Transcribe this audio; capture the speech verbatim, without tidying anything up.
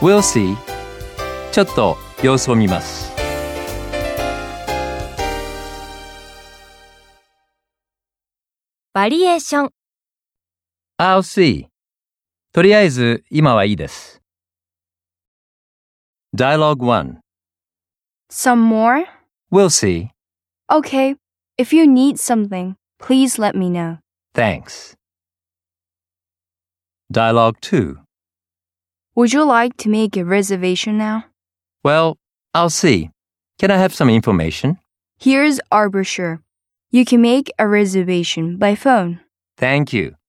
We'll see. ちょっと様子を見ます。 バリエーション。 I'll see. とりあえず今はいいです。Dialogue one. Some more? We'll see. Okay. If you need something, please let me know. Thanks. Dialogue two. Would you like to make a reservation now? Well, I'll see. Can I have some information? Here's our brochure. You can make a reservation by phone. Thank you.